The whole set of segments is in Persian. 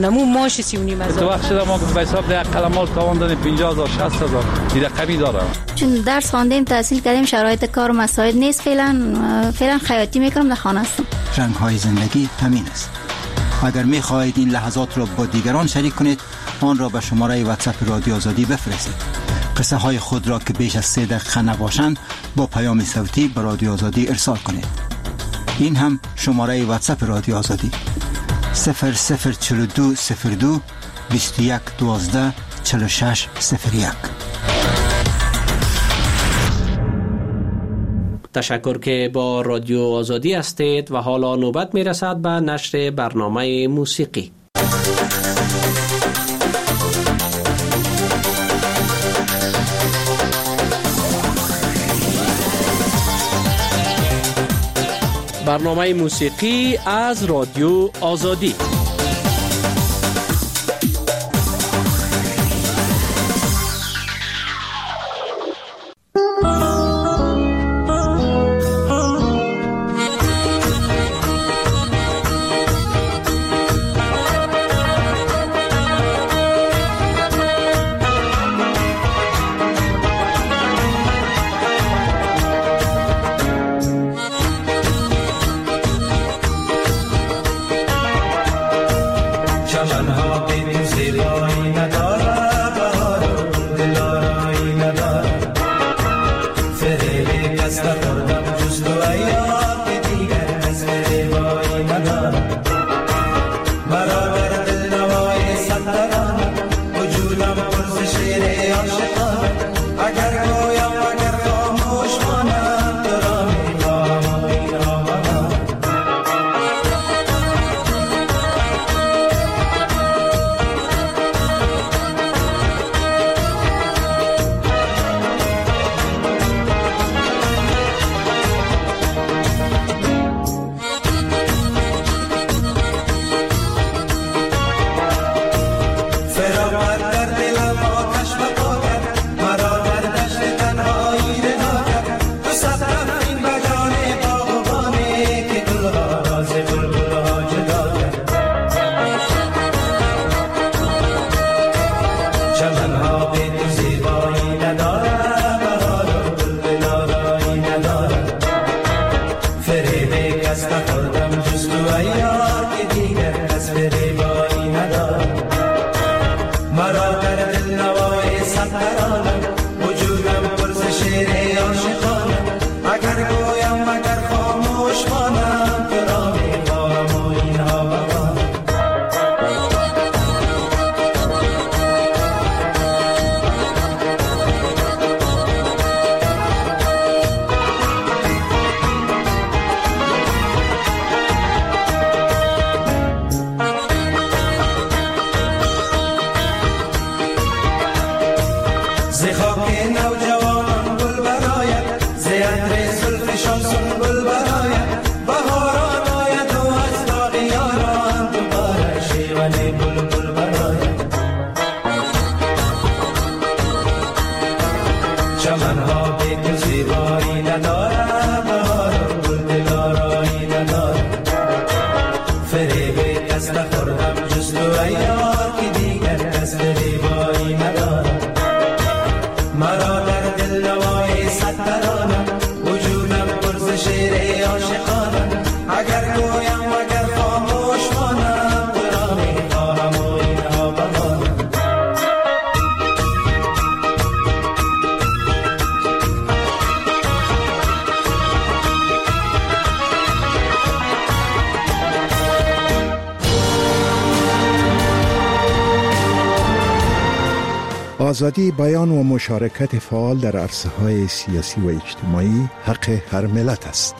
نمو ماش 3.5 تو وقت شده ما به حساب ده قلمال تاوان دادیم 50,000 60,000 دیگه کمی داره. چون درس خواندیم تحصیل کردیم شرایط کار مساعد نیست، فعلا خیاطی میکنم در خانه هستم. رنگ های زندگی همین است. اگر می خواهید این لحظات را با دیگران شریک کنید آن را به شماره واتساپ رادیو آزادی بفرستید. قصه های خود را که بیش از 3 دقیقه نباشند با پیام صوتی به رادیو آزادی ارسال کنید. این هم شماره واتساپ رادیو آزادی 004202 21 12 46 01. تشکر که با رادیو آزادی هستید و حالا نوبت می رسد به نشر برنامه موسیقی. برنامه موسیقی از رادیو آزادی. آزادی بیان و مشارکت فعال در عرصه‌های سیاسی و اجتماعی حق هر ملت است.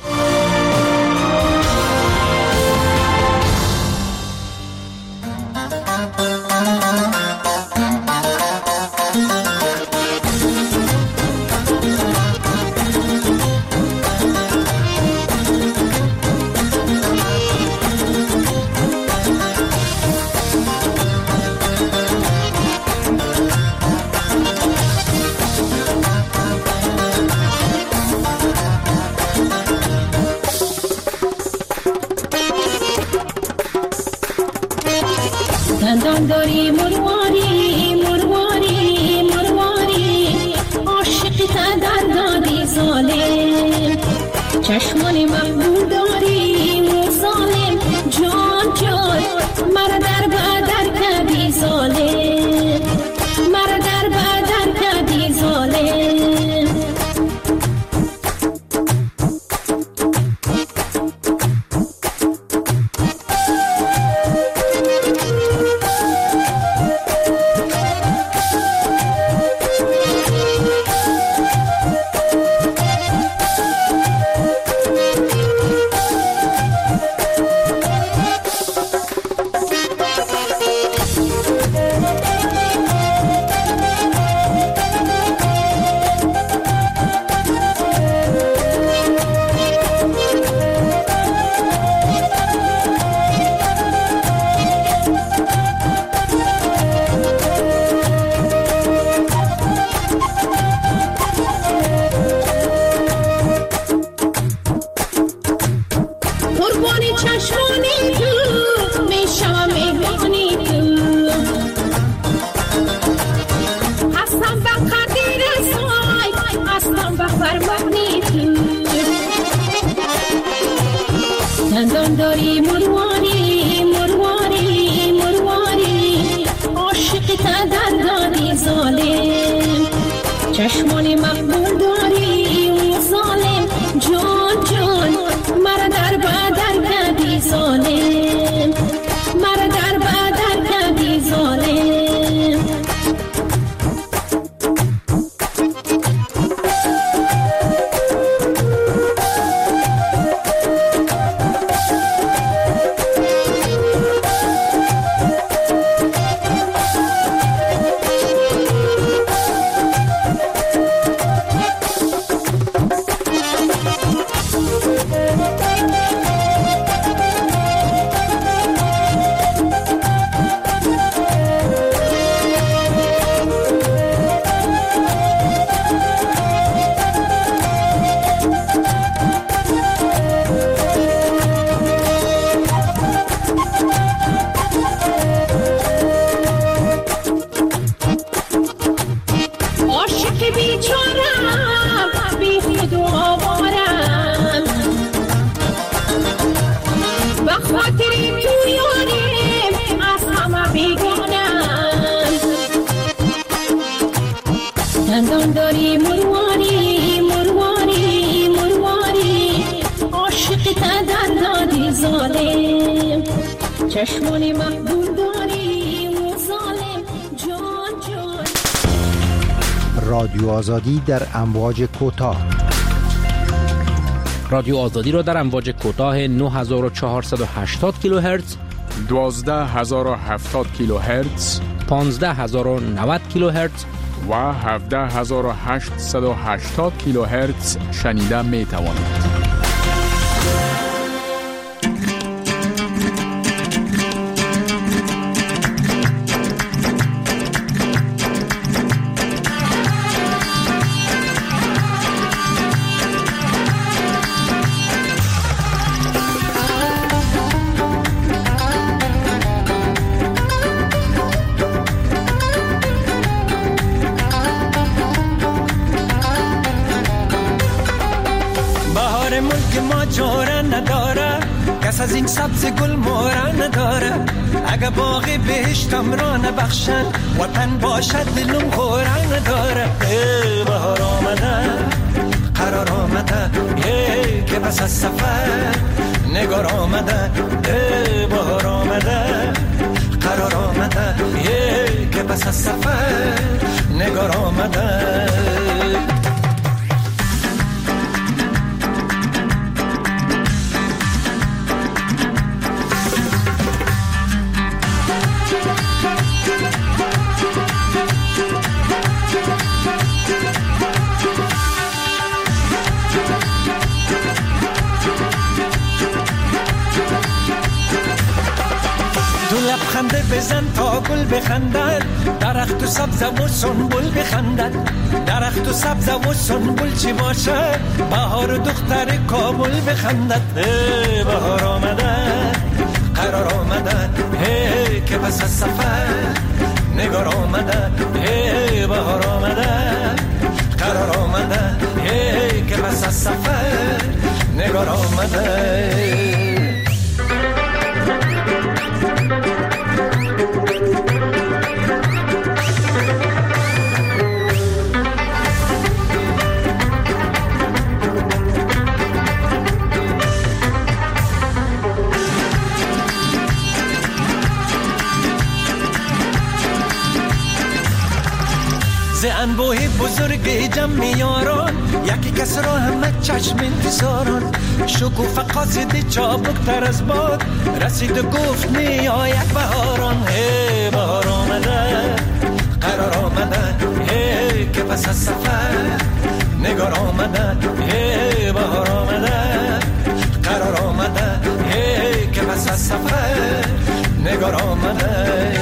دندان داری مرواری مرواری مرواری، عاشق تا در دادی ظالم، چشمان مقبول داری و ظالم، جان جان مرا در بدر کردی ظالم، مرا در بدر کردی ظالم. دندان داری مرواری مرواری مرواری، عاشق تا در دادی ظالم، چشمان مقبول داری و ظالم، جان جان مرا در بدر کردی ظالم، مرا در بدر کردی ظالم. دندان داری مرواری مرواری مرواری، عاشق تا در دادی ظالم، چشمان مقبول داری و ظالم، جان جان. رادیو آزادی در امواج کوتاه. رادیو آزادی را در امواج کوتاه 9480 کیلوهرتز، 12070 کیلوهرتز، 15090 کیلوهرتز و 17880 کیلوهرتز شنیده می توانید. از این سبز گل مورا نداره، اگه باغی بهشتم را نبخشن، وطن باشد دلم خورا نداره. بهار آمده قرار آمده، که بس از سفر نگار آمده. بهار آمده قرار آمده، که بس از سفر نگار آمده. لبخنده بزن تا گل بخندد، درخت و سبز و سنبل بخندد. درخت و سبز و سنبل چی باشه، بهار و دختر کابل بخندد. بهار آمده قرار آمده هی که پس از سفر نگار آمده هی بهار آمده قرار آمده هی که پس از سفر نگار آمده. ز انبوه بزرگ جمع یاران یکی کس را همه چشم انتظاران شکوفه قاصد چابکتر از باد رسید و گفت نیا یک بهاران هی بهار آمده قرار آمده هی که پس از سفر نگار آمده هی بهار آمده قرار آمده هی که پس از سفر نگار آمده.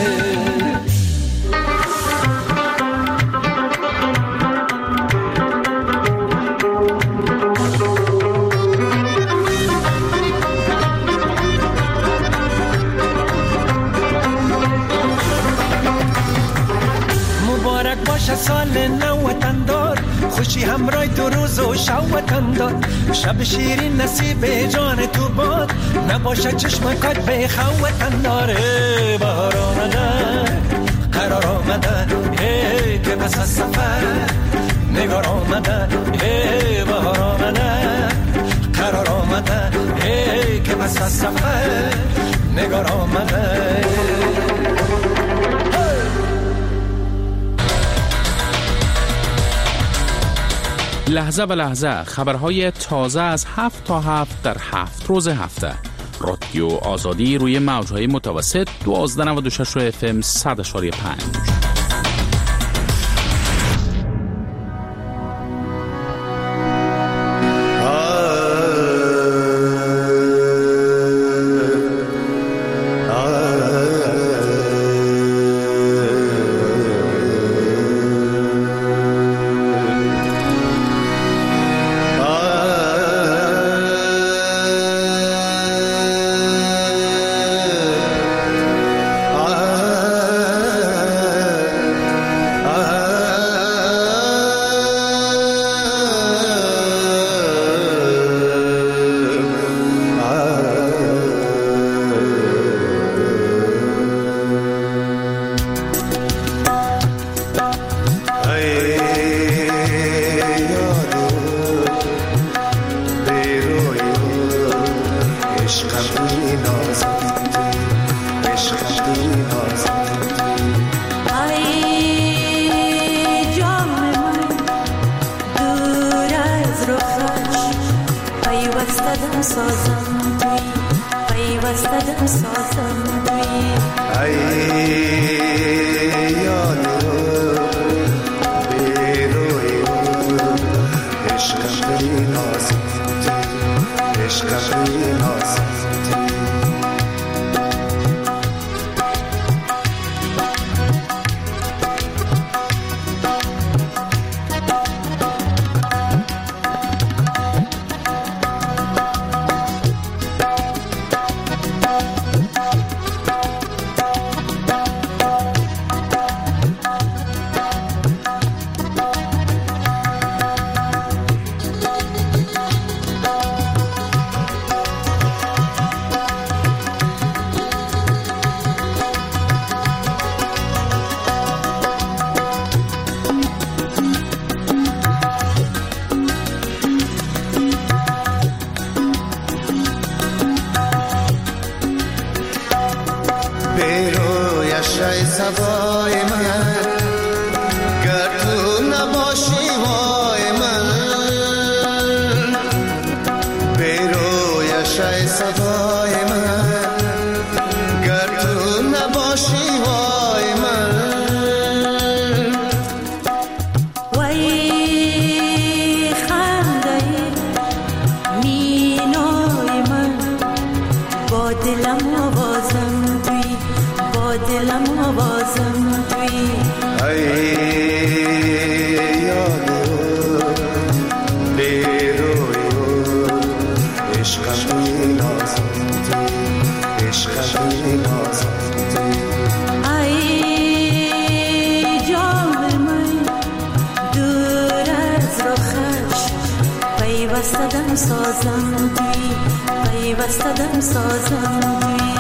سال نو وطندار خوشی همراه دو روز و شب وطندار شب شیرین نصیب جان تو باد نباشه چشم کات به خو وطندار بهار آمده قرار آمده هی که پس از سفر نگار آمده هی بهار آمده قرار آمده هی که پس از سفر نگار آمده. لحظه به لحظه خبرهای تازه از 7 تا 7 در 7 روز هفته. رادیو آزادی روی موجهای متوسط 1296 FM 100.5. عشق پیوستدم سازم دوی پیوستدم سازم دوی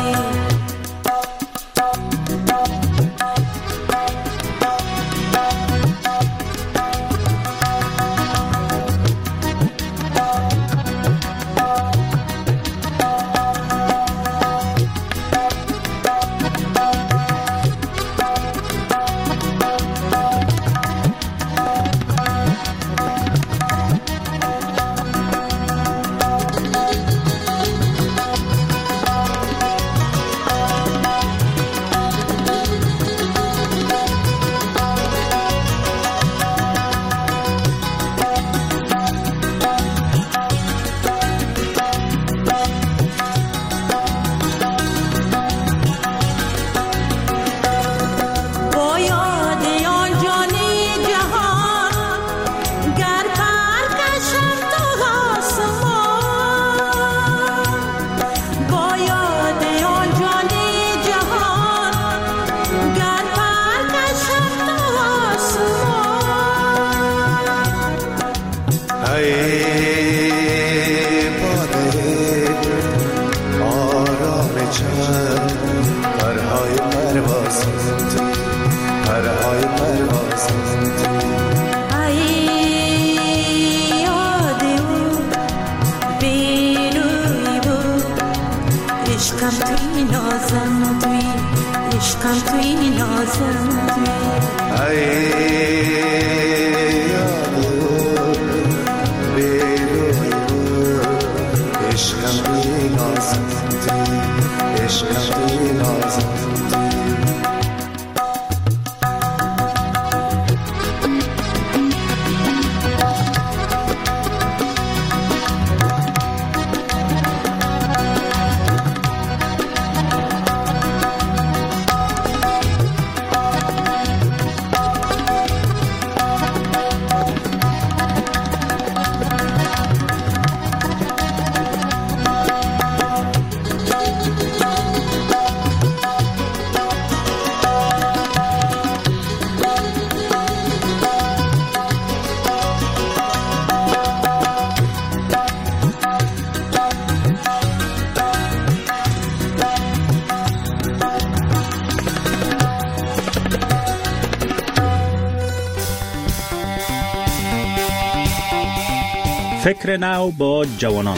فکر نو با جوانان.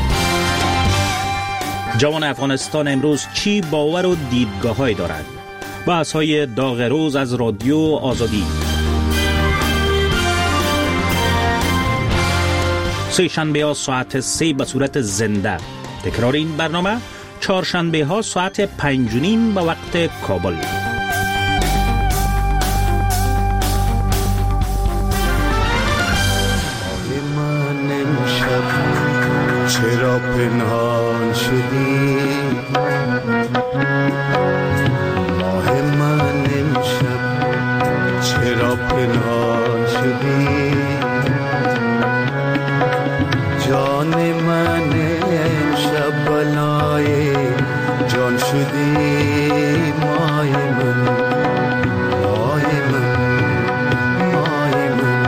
جوان افغانستان امروز چی باور و دیدگاه‌هایی دارد؟ بحث‌های داغ روز از رادیو آزادی. سه شنبه ها ساعت 3 به صورت زنده. تکرار این برنامه چهارشنبه ها ساعت 5:30 به وقت کابل. چرا پنهان شدی ماه من امشب، چرا پنهان شدی جان من امشب، بلای جان شدی ماه من، ماه من، ماه من.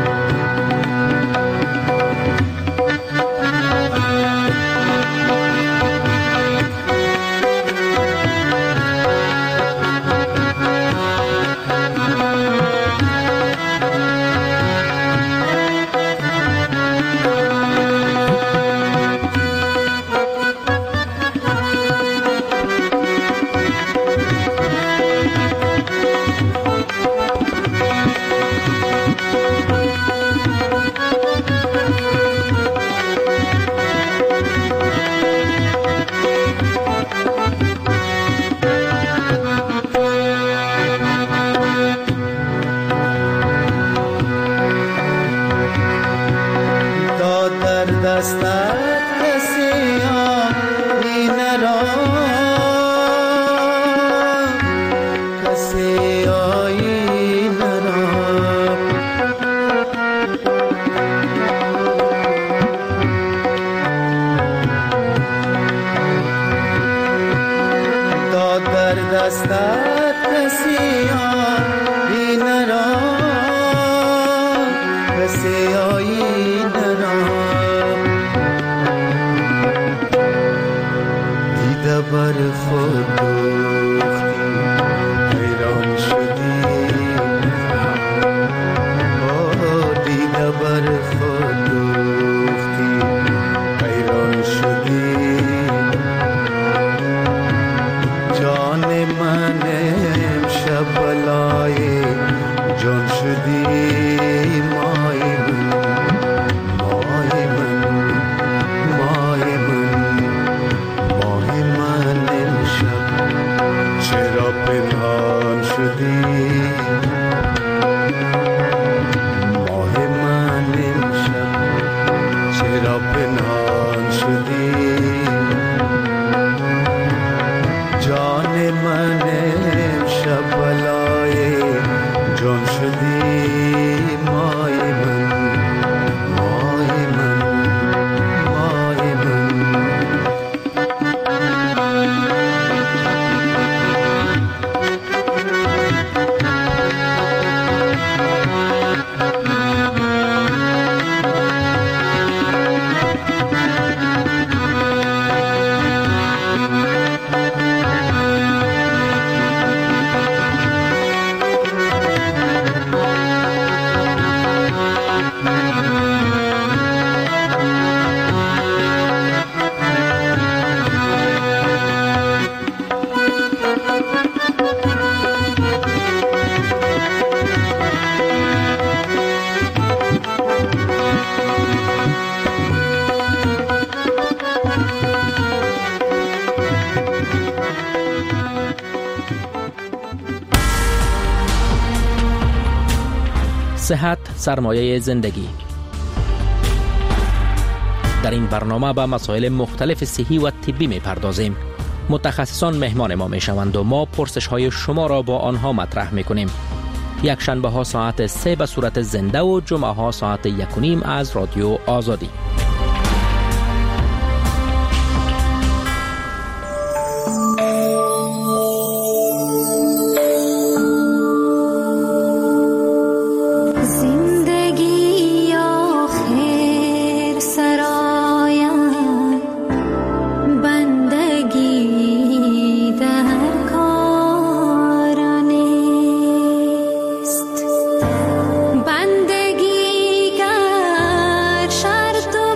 دستت کسی آیی نرا، کسی آیی نرا. شدی ماه من امشب چرا پنهان شدی جان من امشب بلای جان شدی مای من مای من مای من صحت سرمایه زندگی. در این برنامه به مسائل مختلف صحی و طبی می پردازیم. متخصصان مهمان ما می شوند و ما پرسش های شما را با آنها مطرح می کنیم. یک شنبه ها ساعت 3 به صورت زنده و جمعه ها ساعت 1:30 از رادیو آزادی. بندگی گر شرط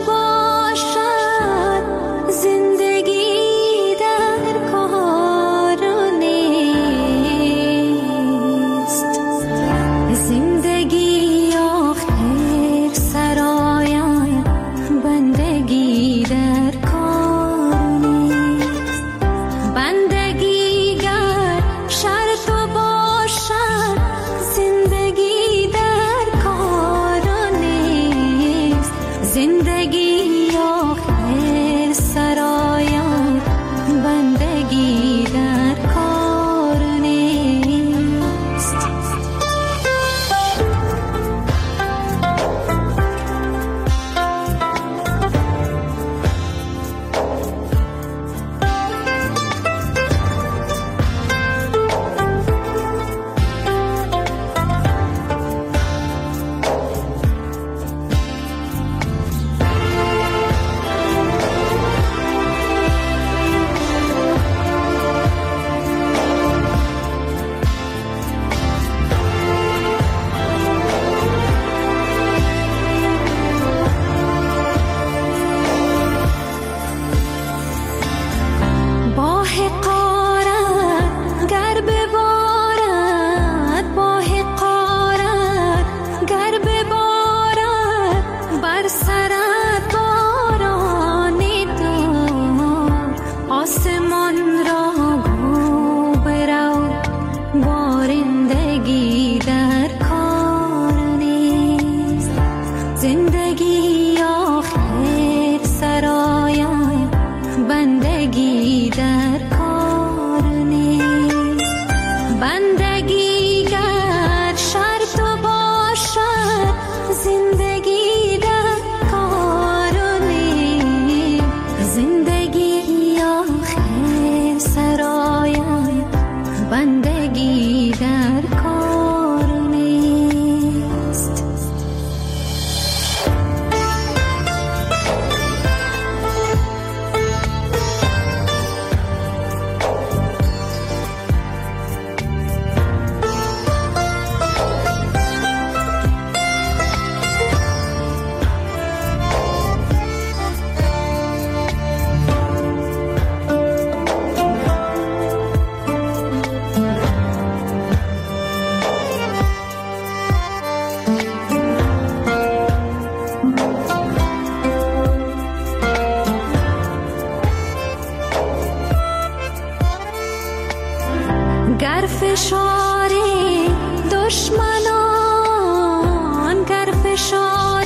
دشمنان گر فشار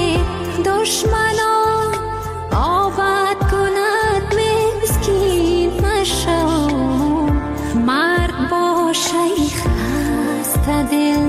دشمنان آباد کند مسکین نشو مرد باشه خسته دل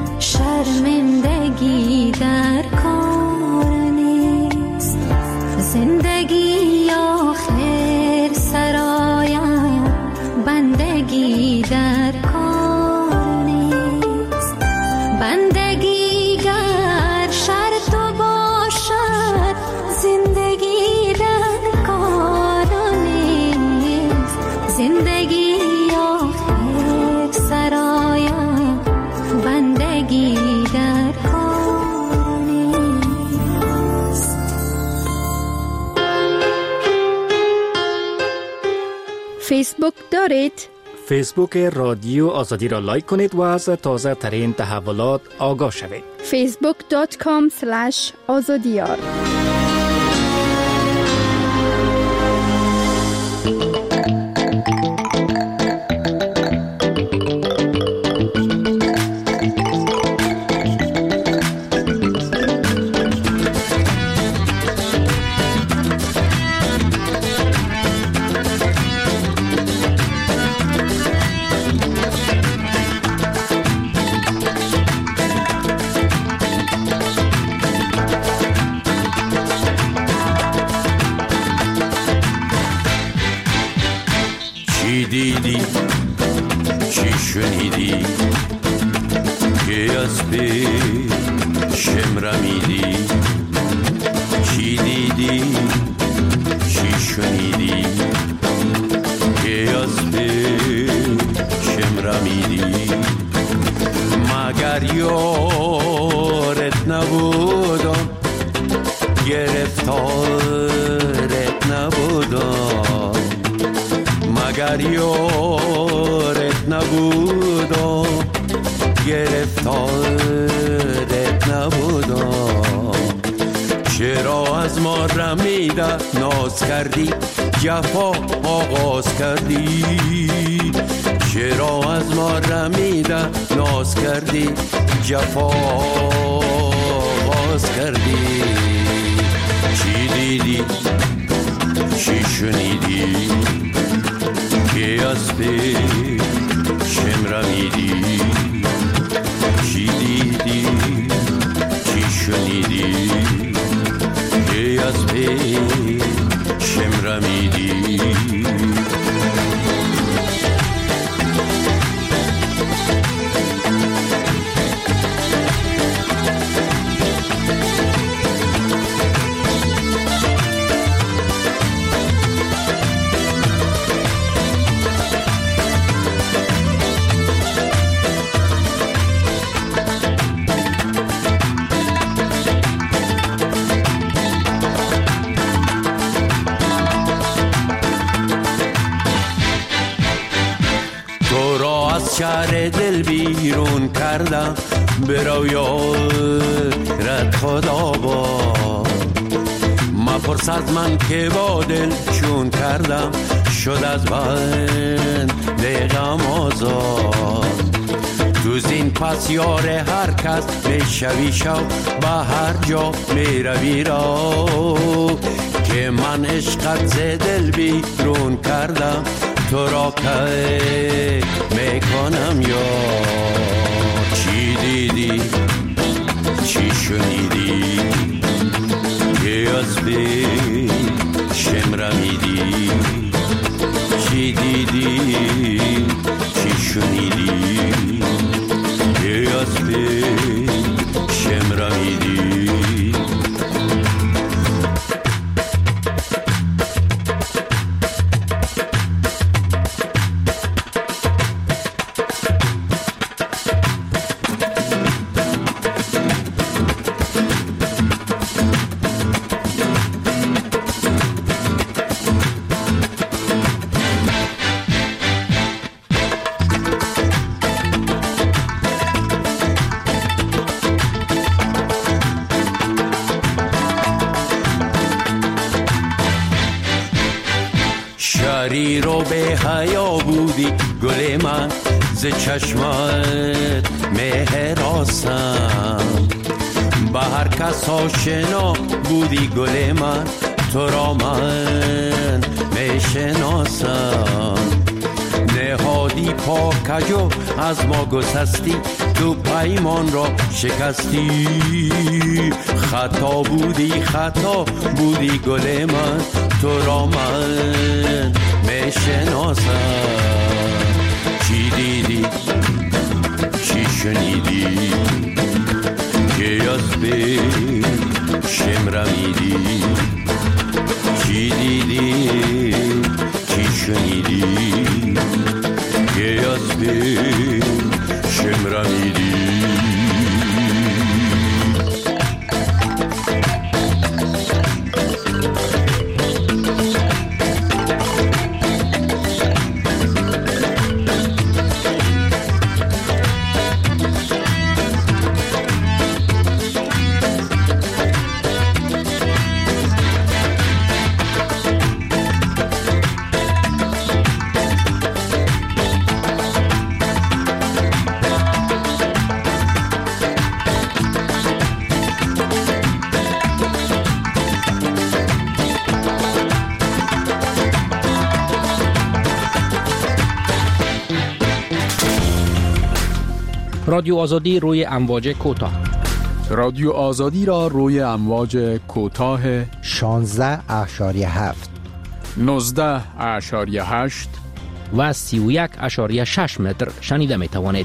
شرمندگی در کار نیست زندگی آخر سرایم بندگی در کار نیست بندگی گر شرط باشد زندگی در کار نیست زندگی آخر سرایم بندگی در کار نیست. فیسبوک دارید؟ فیسبوک رادیو آزادی را لایک کنید و از تازه ترین تحولات آگاه شوید. facebook.com/azadiyar دیدی چی شنیدی که از پیشم رمیدی چی دیدی چی شنیدی که از پیشم رمیدی مگر یارت نبودم گرفتارت نبودم مگر یارت نبودم گرفتارت نبودم چرا از ما رمیده ناز کردی جفا آغاز کردی چرا از ما رمیده ناز کردی جفا آغاز کردی چی دیدی چی شنیدی که از پیشم رمیدی چی دیدی چی شنیدی که از پیشم رمیدی شهر دل بیرون کردم برو یارت خدا با مپرس از من که با دل چون کردم شد از بند غم آزاد تو زین پس یار هر کس میشوی شو به هر جا میروی را که من عشقت ز دل بیرون کردم تو را که میکنم یا چی دیدی چی شنیدی که از پیشم رمیدی چی دیدی چی شنیدی که از پیشم رمیدی شری رو به حیا بودی گل من ز چشمت مهراسم، به هر کس آشنا بودی گل من، تو را من میشناسم. نهادی پاکجو از ما گسستی، تو پیمان را شکستی. خطا بودی گل من، تو را من میشناسم. چی دیدی چی شنیدی که از به شمرمیدی؟ چی دیدی چی شنیدی که از به شمرمیدی؟ رادیو آزادی روی امواج کوتاه. رادیو آزادی را روی امواج کوتاه 16.7 19.8 و 31.6 متر شنیده می توانید.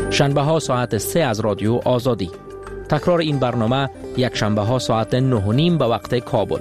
شنبه ها ساعت 3 از رادیو آزادی. تکرار این برنامه یک شنبه ها ساعت 9:30 به وقت کابل.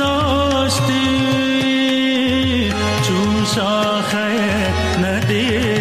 شاخه ندید